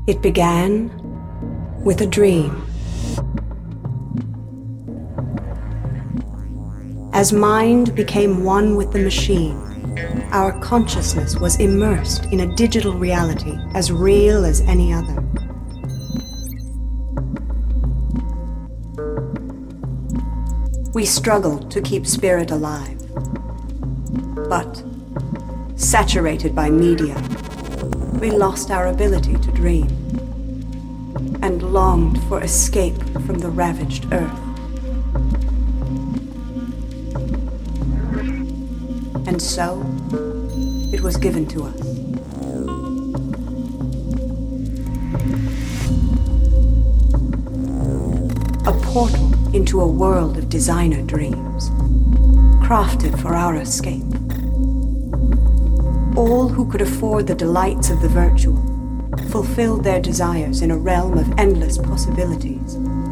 It began with a dream. As mind became one with the machine, our consciousness was immersed in a digital reality as real as any other. We struggled to keep spirit alive, but, saturated by media, we lost our ability to dream and longed for escape from the ravaged earth. And so, it was given to us. A portal into a world of designer dreams, crafted for our escape. All who could afford the delights of the virtual fulfilled their desires in a realm of endless possibilities.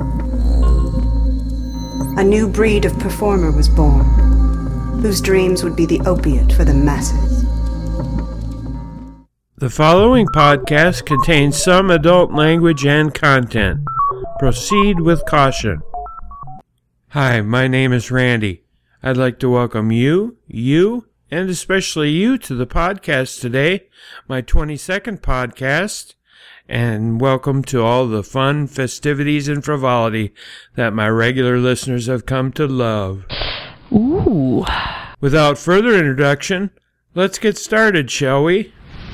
A new breed of performer was born, whose dreams would be the opiate for the masses. The following podcast contains some adult language and content. Proceed with caution. Hi, my name is Randy. I'd like to welcome you, and especially you to the podcast today, my 22nd podcast, and welcome to all the fun, festivities, and frivolity that my regular listeners have come to love. Ooh. Without further introduction, let's get started, shall we?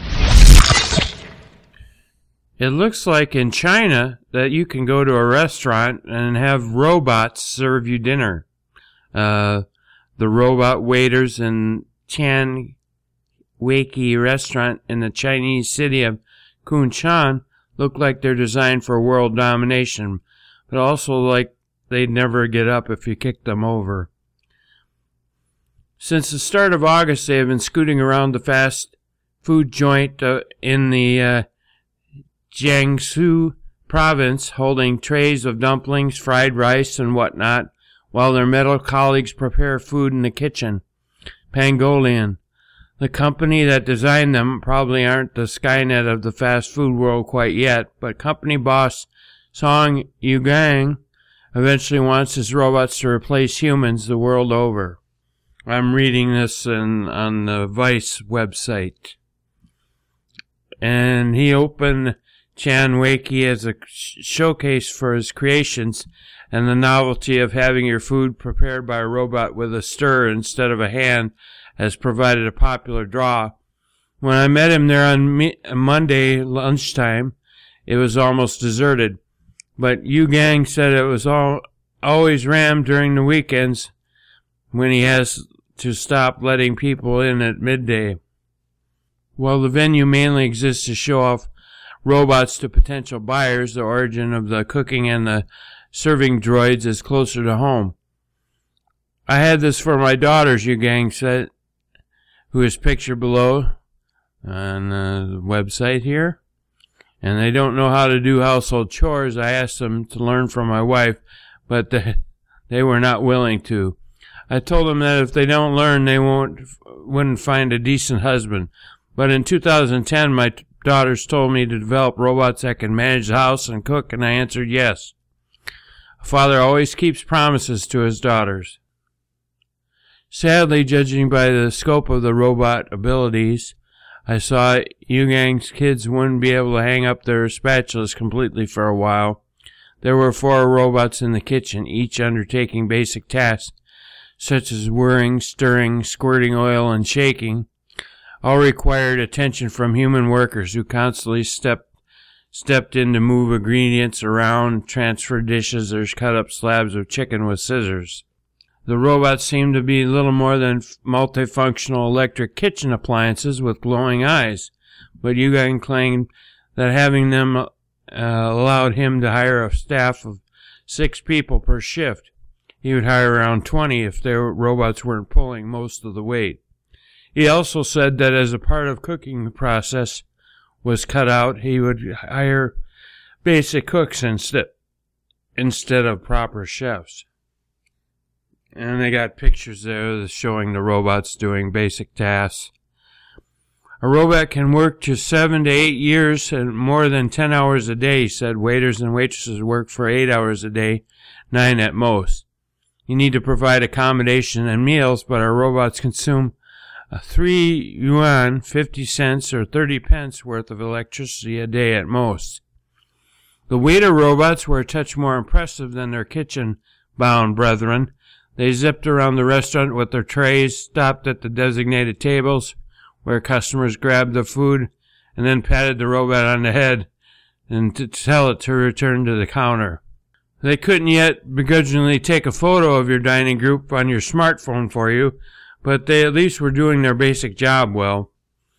It looks like in China that you can go to a restaurant and have robots serve you dinner. The robot waiters in Chan Wei restaurant in the Chinese city of Kunshan look like they're designed for world domination, but also like they'd never get up if you kicked them over. Since the start of August, they have been scooting around the fast food joint in the Jiangsu province, holding trays of dumplings, fried rice, and whatnot, while their metal colleagues prepare food in the kitchen. Pangolian, the company that designed them, probably aren't the Skynet of the fast food world quite yet, but company boss Song Yugang eventually wants his robots to replace humans the world over. I'm reading this on the Vice website. And he opened Chan Wei as a showcase for his creations, and the novelty of having your food prepared by a robot with a stir instead of a hand has provided a popular draw. When I met him there on Monday lunchtime, it was almost deserted. But Yu Gang said it was always rammed during the weekends when he has to stop letting people in at midday. While the venue mainly exists to show off robots to potential buyers, the origin of the cooking and the serving droids is closer to home. I had this for my daughters, Yu Gang said, who is pictured below on the website here. And they don't know how to do household chores. I asked them to learn from my wife, but they were not willing to. I told them that if they don't learn, they wouldn't find a decent husband. But in 2010, my daughters told me to develop robots that can manage the house and cook, and I answered yes. A father always keeps promises to his daughters. Sadly, judging by the scope of the robot abilities, I saw Yu Gang's kids wouldn't be able to hang up their spatulas completely for a while. There were 4 robots in the kitchen, each undertaking basic tasks, such as whirring, stirring, squirting oil, and shaking. All required attention from human workers who constantly stepped in to move ingredients around, transfer dishes, or cut up slabs of chicken with scissors. The robots seemed to be little more than multifunctional electric kitchen appliances with glowing eyes, but Yu Gang claimed that having them allowed him to hire a staff of 6 people per shift. He would hire around 20 if their robots weren't pulling most of the weight. He also said that as a part of cooking process was cut out, he would hire basic cooks instead of proper chefs. And they got pictures there showing the robots doing basic tasks. A robot can work to 7 to 8 years and more than 10 hours a day, said waiters and waitresses work for 8 hours a day, 9 at most. You need to provide accommodation and meals, but our robots consume 3 yuan, 50 cents, or 30 pence worth of electricity a day at most. The waiter robots were a touch more impressive than their kitchen-bound brethren. They zipped around the restaurant with their trays, stopped at the designated tables, where customers grabbed the food, and then patted the robot on the head and to tell it to return to the counter. They couldn't yet begrudgingly take a photo of your dining group on your smartphone for you, but they at least were doing their basic job well.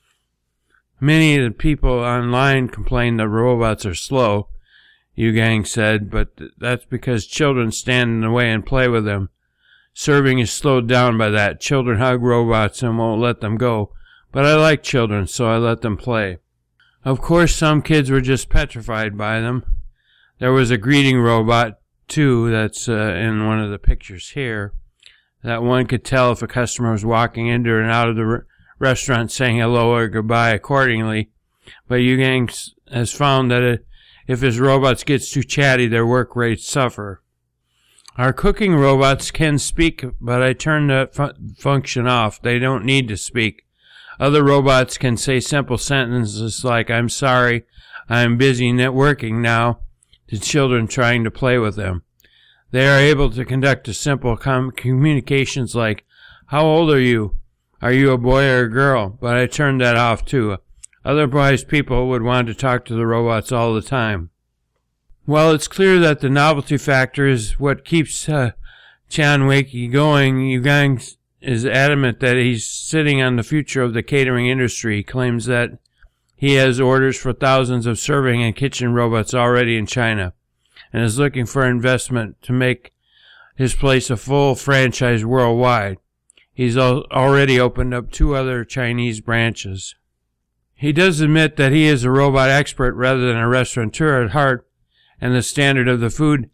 Many of the people online complain that robots are slow, Yu Gang said, but that's because children stand in the way and play with them. Serving is slowed down by that. Children hug robots and won't let them go. But I like children, so I let them play. Of course, some kids were just petrified by them. There was a greeting robot, too, that's in one of the pictures here, that one could tell if a customer was walking into and out of the restaurant saying hello or goodbye accordingly. But Yu Gang has found that if his robots gets too chatty, their work rates suffer. Our cooking robots can speak, but I turned that function off. They don't need to speak. Other robots can say simple sentences like, I'm sorry, I'm busy networking now, to children trying to play with them. They are able to conduct a simple communications like, how old are you? Are you a boy or a girl? But I turned that off too. Otherwise, people would want to talk to the robots all the time. While it's clear that the novelty factor is what keeps Chan Wakey going, Yu Gang is adamant that he's sitting on the future of the catering industry. He claims that he has orders for thousands of serving and kitchen robots already in China and is looking for investment to make his place a full franchise worldwide. He's already opened up 2 other Chinese branches. He does admit that he is a robot expert rather than a restaurateur at heart, and the standard of the food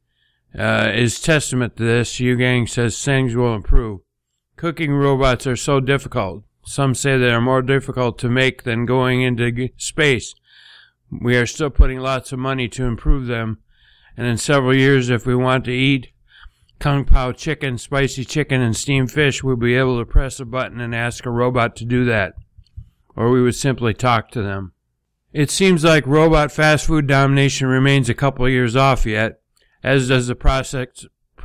is testament to this. Yu Gang says things will improve. Cooking robots are so difficult. Some say they are more difficult to make than going into space. We are still putting lots of money to improve them, and in several years, if we want to eat Kung Pao chicken, spicy chicken, and steamed fish, we'll be able to press a button and ask a robot to do that, or we would simply talk to them. It seems like robot fast food domination remains a couple of years off yet, as does the prospect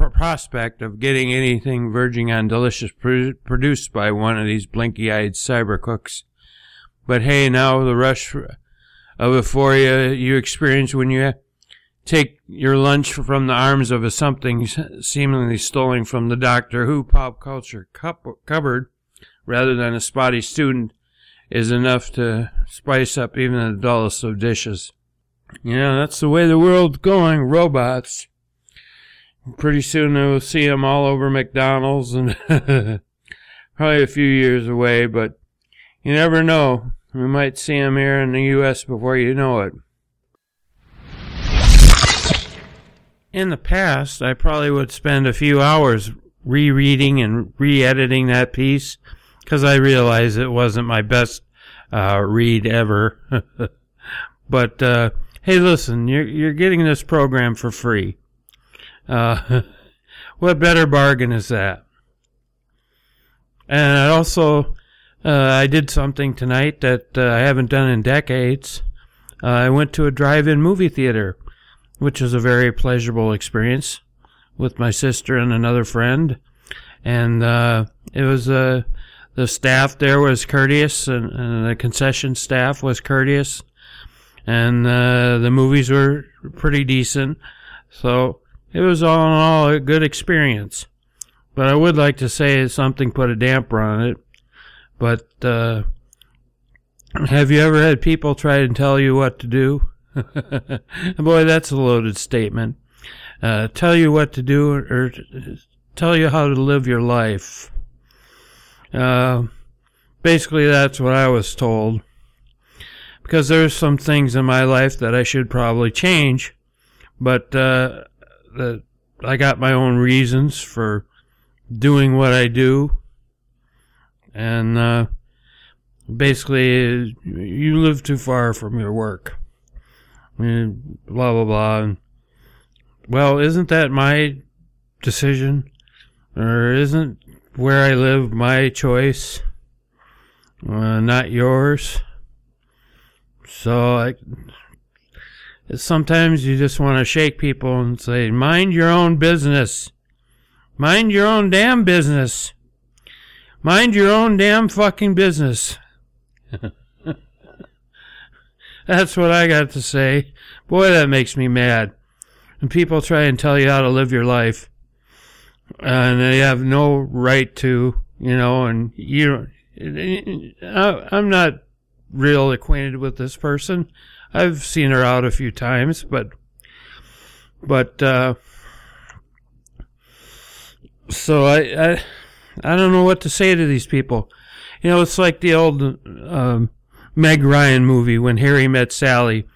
of getting anything verging on delicious produced by one of these blinky-eyed cyber cooks. But hey, now the rush of euphoria you experience when you take your lunch from the arms of something seemingly stolen from the Doctor Who pop culture cupboard rather than a spotty student is enough to spice up even the dullest of dishes. Yeah, that's the way the world's going, robots. Pretty soon we'll see them all over McDonald's, and probably a few years away, but you never know. We might see them here in the U.S. before you know it. In the past, I probably would spend a few hours rereading and re-editing that piece, because I realized it wasn't my best read ever. But hey, listen, you're getting this program for free. What better bargain is that? And also, I did something tonight that I haven't done in decades. I went to a drive-in movie theater, which was a very pleasurable experience with my sister and another friend. And it was the staff there was courteous, and the concession staff was courteous, and the movies were pretty decent. So it was all in all a good experience. But I would like to say something put a damper on it. But have you ever had people try to tell you what to do? Boy, that's a loaded statement. Tell you what to do or tell you how to live your life. Basically, that's what I was told. Because there's some things in my life that I should probably change. But I got my own reasons for doing what I do. And basically, you live too far from your work. Blah, blah, blah. And, well, isn't that my decision? Or isn't where I live my choice? Not yours? So, sometimes you just want to shake people and say, mind your own business. Mind your own damn business. Mind your own damn fucking business. That's what I got to say. Boy, that makes me mad. And people try and tell you how to live your life. And they have no right to, and I'm not real acquainted with this person. I've seen her out a few times, but so I don't know what to say to these people. It's like the old Meg Ryan movie, When Harry Met Sally.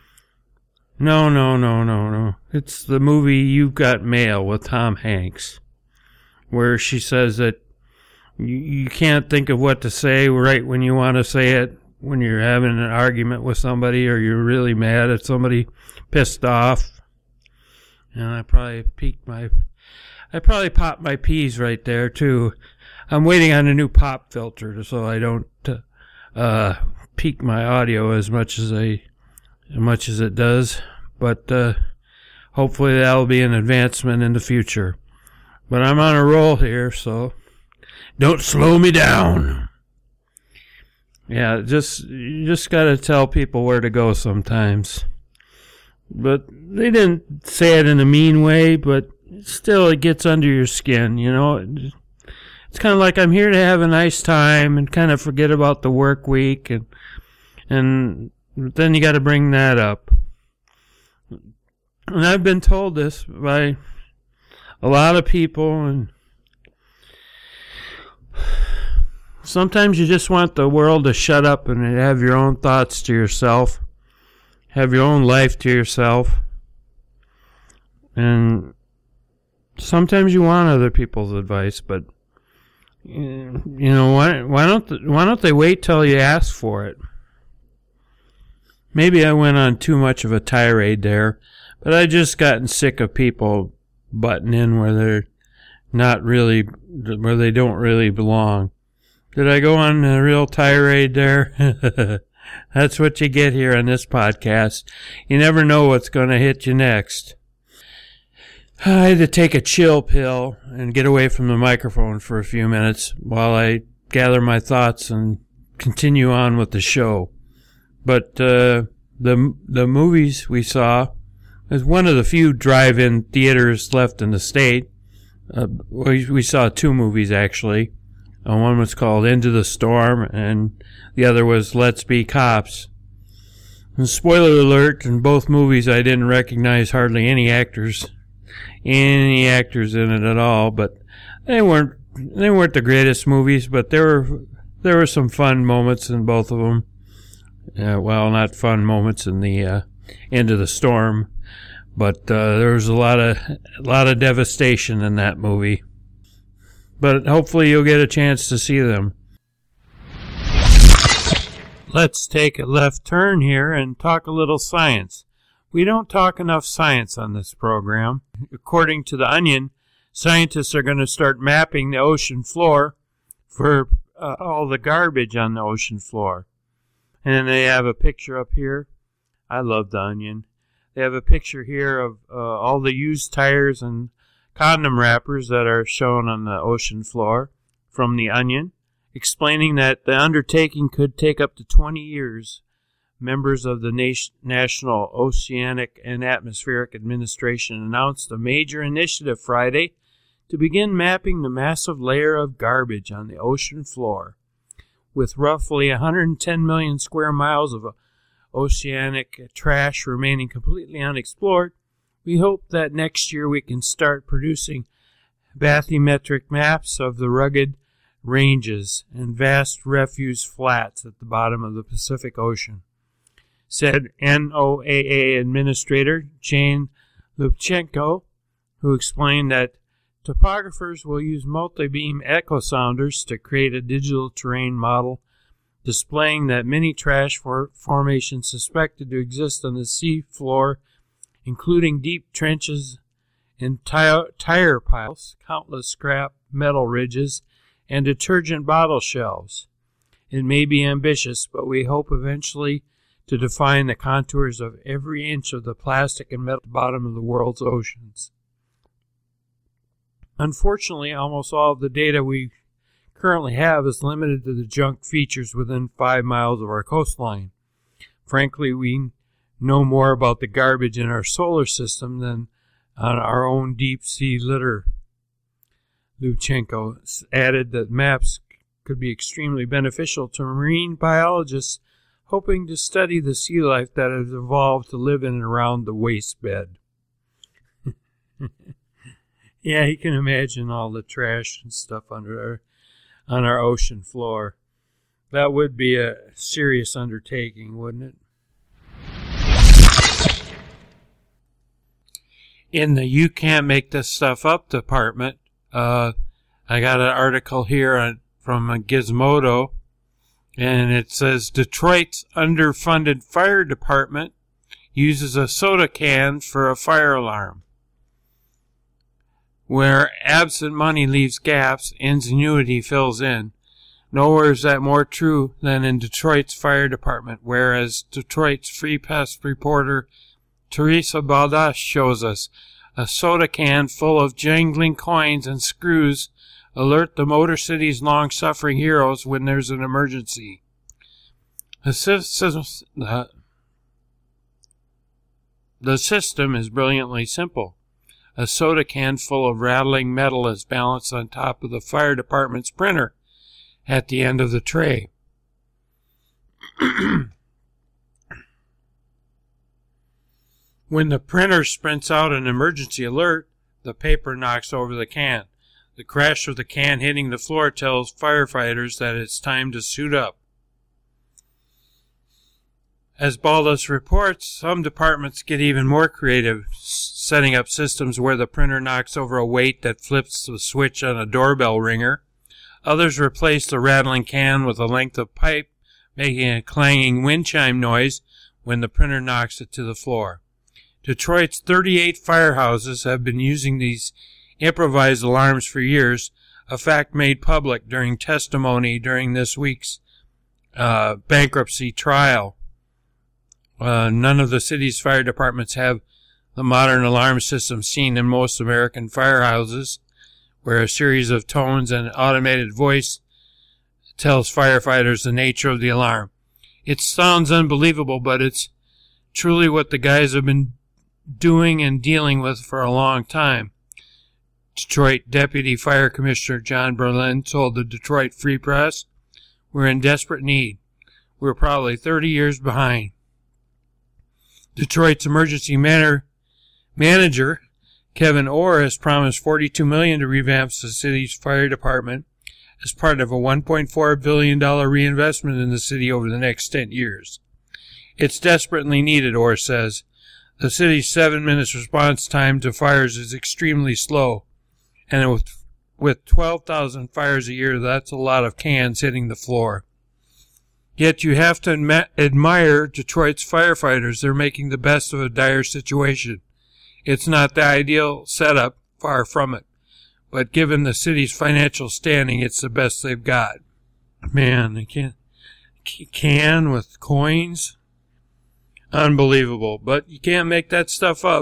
No. It's the movie You've Got Mail with Tom Hanks, where she says that you can't think of what to say right when you want to say it, when you're having an argument with somebody or you're really mad at somebody, pissed off. And I probably popped my peas right there too. I'm waiting on a new pop filter so I don't peak my audio as much as it does. But hopefully that'll be an advancement in the future. But I'm on a roll here, so don't slow me down. Yeah, you just gotta tell people where to go sometimes. But they didn't say it in a mean way, but still it gets under your skin, It's kind of like I'm here to have a nice time and kind of forget about the work week, and then you gotta bring that up. And I've been told this by a lot of people, and sometimes you just want the world to shut up and have your own thoughts to yourself, have your own life to yourself, and sometimes you want other people's advice, but why don't they wait till you ask for it? Maybe I went on too much of a tirade there, but I just gotten sick of people butting in where they don't really belong. Did I go on a real tirade there? That's what you get here on this podcast. You never know what's going to hit you next. I had to take a chill pill and get away from the microphone for a few minutes while I gather my thoughts and continue on with the show. But the movies we saw is one of the few drive-in theaters left in the state. We saw two movies, actually. One was called Into the Storm, and the other was Let's Be Cops. And spoiler alert, in both movies I didn't recognize hardly any actors in it at all, but they weren't the greatest movies, but there were some fun moments in both of them. Well, not fun moments in the Into the Storm, but there was a lot of devastation in that movie. But hopefully you'll get a chance to see them. Let's take a left turn here and talk a little science. We don't talk enough science on this program. According to The Onion, scientists are going to start mapping the ocean floor for all the garbage on the ocean floor. And then they have a picture up here. I love The Onion. They have a picture here of all the used tires and condom wrappers that are shown on the ocean floor from The Onion, explaining that the undertaking could take up to 20 years. Members of the National Oceanic and Atmospheric Administration announced a major initiative Friday to begin mapping the massive layer of garbage on the ocean floor. With roughly 110 million square miles of oceanic trash remaining completely unexplored, we hope that next year we can start producing bathymetric maps of the rugged ranges and vast refuse flats at the bottom of the Pacific Ocean, said NOAA Administrator Jane Lubchenco, who explained that topographers will use multi-beam echo sounders to create a digital terrain model displaying that many trash formations suspected to exist on the sea floor, including deep trenches and tire piles, countless scrap metal ridges, and detergent bottle shelves. It may be ambitious, but we hope eventually to define the contours of every inch of the plastic and metal bottom of the world's oceans. Unfortunately, almost all of the data we currently have is limited to the junk features within 5 miles of our coastline. Frankly, we know more about the garbage in our solar system than on our own deep-sea litter. Luchenko added that maps could be extremely beneficial to marine biologists hoping to study the sea life that has evolved to live in and around the waste bed. Yeah, you can imagine all the trash and stuff on our ocean floor. That would be a serious undertaking, wouldn't it? In the You Can't Make This Stuff Up department, I got an article here from Gizmodo, and it says Detroit's underfunded fire department uses a soda can for a fire alarm. Where absent money leaves gaps, ingenuity fills in. Nowhere is that more true than in Detroit's fire department, whereas Detroit's Free Press reporter Teresa Baldass shows us a soda can full of jangling coins and screws alert the Motor City's long-suffering heroes when there's an emergency. The system is brilliantly simple. A soda can full of rattling metal is balanced on top of the fire department's printer at the end of the tray. When the printer sprints out an emergency alert, the paper knocks over the can. The crash of the can hitting the floor tells firefighters that it's time to suit up. As Baldas reports, some departments get even more creative, setting up systems where the printer knocks over a weight that flips the switch on a doorbell ringer. Others replace the rattling can with a length of pipe, making a clanging wind chime noise when the printer knocks it to the floor. Detroit's 38 firehouses have been using these improvised alarms for years, a fact made public during testimony during this week's bankruptcy trial. None of the city's fire departments have the modern alarm system seen in most American firehouses, where a series of tones and automated voice tells firefighters the nature of the alarm. It sounds unbelievable, but it's truly what the guys have been doing and dealing with for a long time. Detroit Deputy Fire Commissioner John Berlin told the Detroit Free Press, "We're in desperate need. We're probably 30 years behind." Detroit's emergency manager, Kevin Orr, has promised $42 million to revamp the city's fire department as part of a $1.4 billion reinvestment in the city over the next 10 years. It's desperately needed, Orr says. The city's 7 minutes response time to fires is extremely slow, and with 12,000 fires a year, that's a lot of cans hitting the floor. Yet you have to admire Detroit's firefighters. They're making the best of a dire situation. It's not the ideal setup, far from it. But given the city's financial standing, it's the best they've got. Man, they can with coins. Unbelievable. But you can't make that stuff up.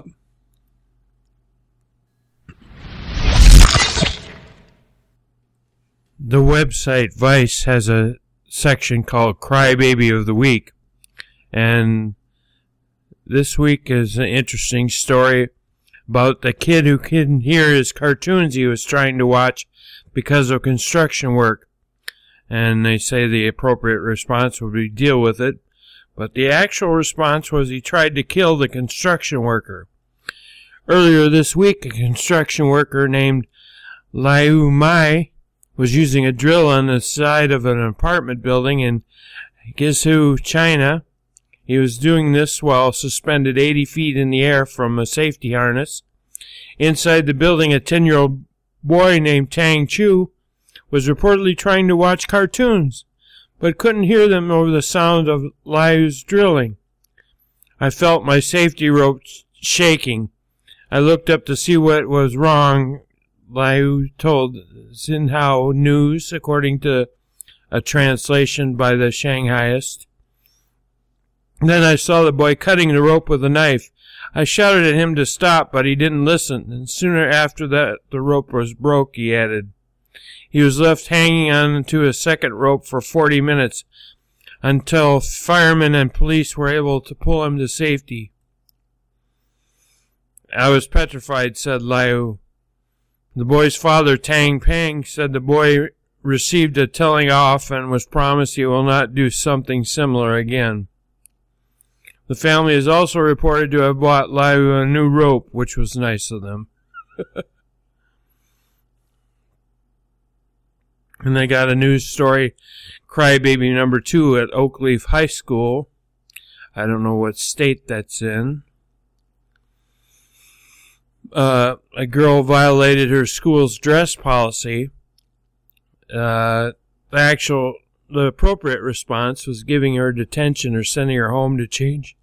The website Vice has a section called Crybaby of the Week, and this week is an interesting story about the kid who couldn't hear his cartoons he was trying to watch because of construction work, and they say the appropriate response would be deal with it, but the actual response was he tried to kill the construction worker. Earlier this week, a construction worker named Liu Mai was using a drill on the side of an apartment building in Guizhou, China. He was doing this while suspended 80 feet in the air from a safety harness. Inside the building, a 10-year-old boy named Tang Chu was reportedly trying to watch cartoons, but couldn't hear them over the sound of Liu's drilling. I felt my safety rope shaking. I looked up to see what was wrong. Liu told Xinhao News, according to a translation by the Shanghaiist. Then I saw the boy cutting the rope with a knife. I shouted at him to stop, but he didn't listen, and sooner after that the rope was broke, he added. He was left hanging on to a second rope for 40 minutes, until firemen and police were able to pull him to safety. I was petrified, said Liu. The boy's father, Tang Peng, said the boy received a telling off and was promised he will not do something similar again. The family is also reported to have bought Liu a new rope, which was nice of them. And they got a news story, Crybaby number 2 at Oakleaf High School. I don't know what state that's in. A girl violated her school's dress policy. The appropriate response was giving her detention or sending her home to change.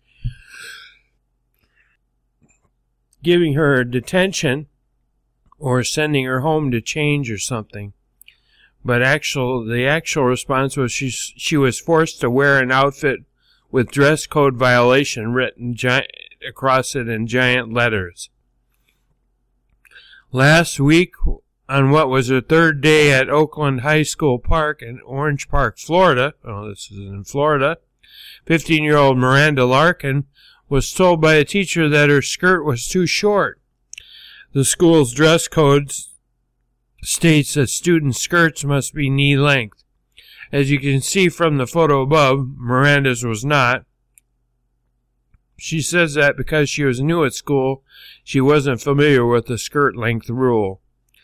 Giving her detention or sending her home to change or something. But the actual response was she was forced to wear an outfit with dress code violation written across it in giant letters. Last week, on what was her third day at Oakland High School Park in Orange Park, Florida, this is in Florida, 15-year-old Miranda Larkin was told by a teacher that her skirt was too short. The school's dress code states that student skirts must be knee length. As you can see from the photo above, Miranda's was not. She says that because she was new at school, she wasn't familiar with the skirt length rule.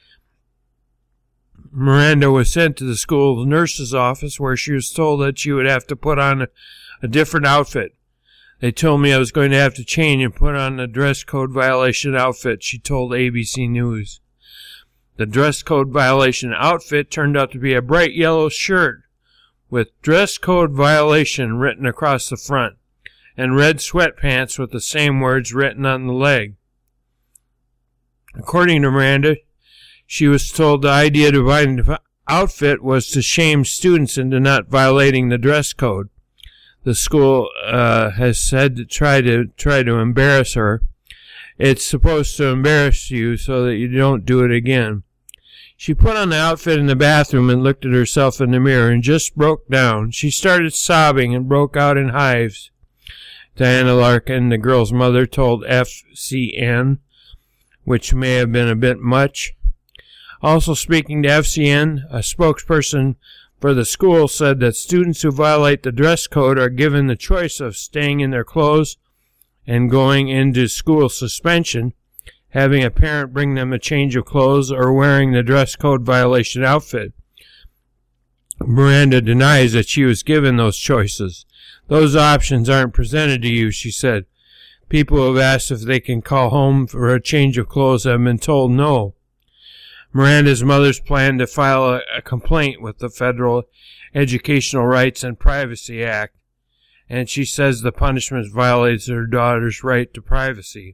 Miranda was sent to the school's nurse's office where she was told that she would have to put on a different outfit. They told me I was going to have to change and put on a dress code violation outfit, she told ABC News. The dress code violation outfit turned out to be a bright yellow shirt with dress code violation written across the front and red sweatpants with the same words written on the leg. According to Miranda, she was told the idea behind the outfit was to shame students into not violating the dress code. The school has said to try to embarrass her. It's supposed to embarrass you so that you don't do it again. She put on the outfit in the bathroom and looked at herself in the mirror and just broke down. She started sobbing and broke out in hives. Diana Larkin, the girl's mother, told FCN, which may have been a bit much. Also speaking to FCN, a spokesperson for the school said that students who violate the dress code are given the choice of staying in their clothes and going into school suspension, having a parent bring them a change of clothes, or wearing the dress code violation outfit. Miranda denies that she was given those choices. Those options aren't presented to you, she said. People who have asked if they can call home for a change of clothes have been told no. Miranda's mother's plan to file a complaint with the Federal Educational Rights and Privacy Act, and she says the punishment violates her daughter's right to privacy.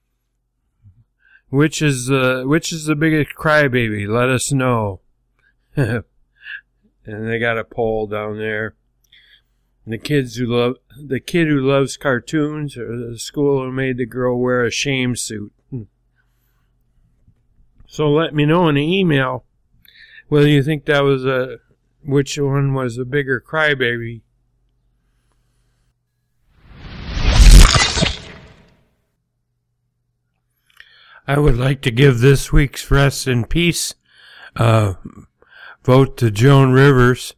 Which is the biggest crybaby? Let us know. And they got a poll down there. The kid who loves cartoons, or the school who made the girl wear a shame suit. So let me know in the email whether you think that was which one was a bigger crybaby. I would like to give this week's Rest in Peace vote to Joan Rivers,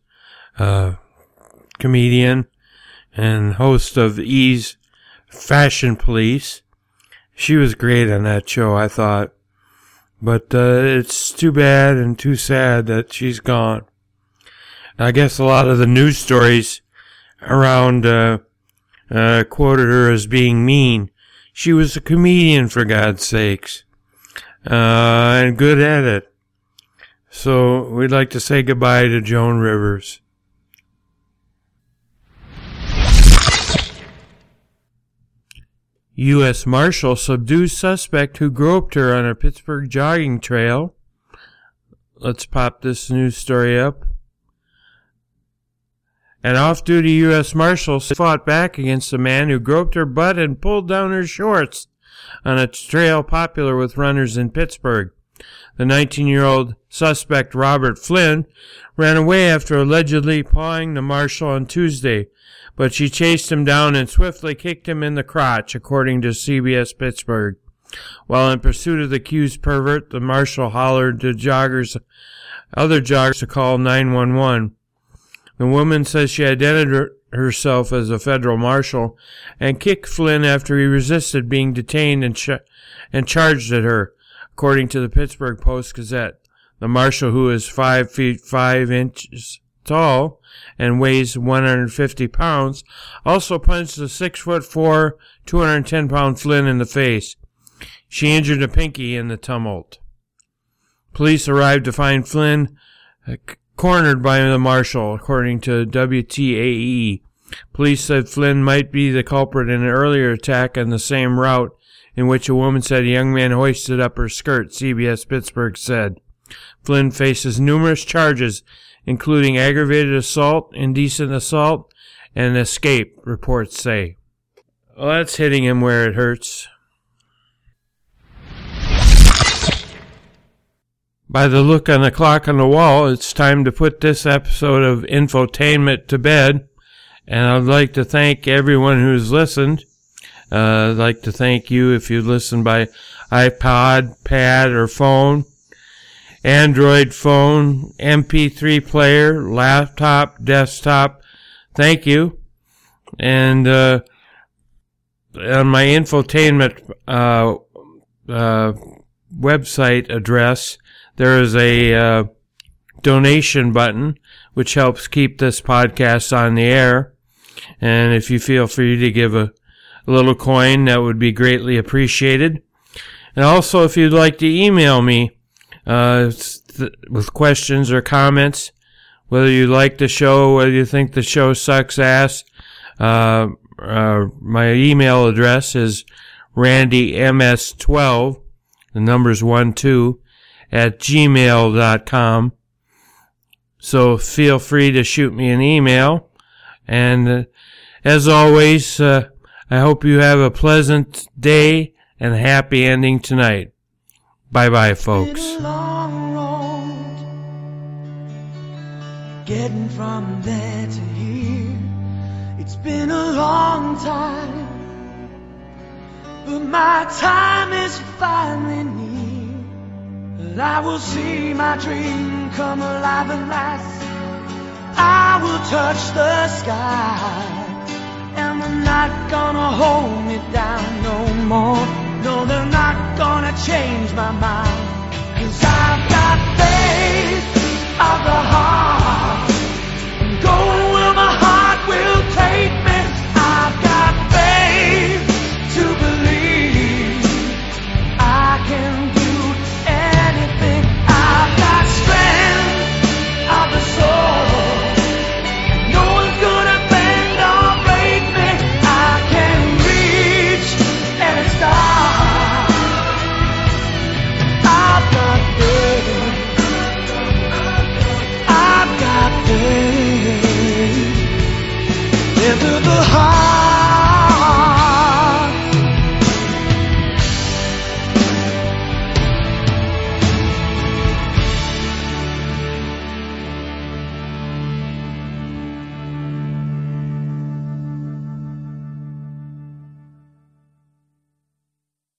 comedian and host of E's Fashion Police. She was great on that show, I thought. But it's too bad and too sad that she's gone. I guess a lot of the news stories around quoted her as being mean. She was a comedian, for God's sakes, and good at it. So we'd like to say goodbye to Joan Rivers. U.S. Marshal subdues suspect who groped her on a Pittsburgh jogging trail. Let's pop this news story up. An off-duty U.S. Marshal fought back against a man who groped her butt and pulled down her shorts on a trail popular with runners in Pittsburgh. The 19-year-old suspect, Robert Flynn, ran away after allegedly pawing the marshal on Tuesday, but she chased him down and swiftly kicked him in the crotch, according to CBS Pittsburgh. While in pursuit of the accused pervert, the marshal hollered to other joggers to call 911. The woman says she identified herself as a federal marshal and kicked Flynn after he resisted being detained and charged at her, according to the Pittsburgh Post-Gazette. The marshal, who is 5 feet 5 inches tall and weighs 150 pounds, also punched the 6'4", 210-pound Flynn in the face. She injured a pinky in the tumult. Police arrived to find Flynn cornered by the marshal, according to WTAE. Police said Flynn might be the culprit in an earlier attack on the same route in which a woman said a young man hoisted up her skirt, CBS Pittsburgh said. Flynn faces numerous charges, including aggravated assault, indecent assault, and escape, reports say. Well, that's hitting him where it hurts. By the look on the clock on the wall, it's time to put this episode of Infotainment to bed. And I'd like to thank everyone who's listened. I'd like to thank you if you listen by iPod, pad, or phone, Android phone, MP3 player, laptop, desktop. Thank you. And on my Infotainment website address, there is a donation button which helps keep this podcast on the air. And if you feel free to give a little coin, that would be greatly appreciated. And also, if you'd like to email me with questions or comments, whether you like the show, whether you think the show sucks ass, my email address is randyms12, the number's 12, @gmail.com. So feel free to shoot me an email. And as always, I hope you have a pleasant day and a happy ending tonight. Bye-bye, folks. It's been a long road getting from there to here. It's been a long time, but my time is finally near. I will see my dream come alive at last. I will touch the sky, and they're not gonna hold me down no more. No, they're not gonna change my mind.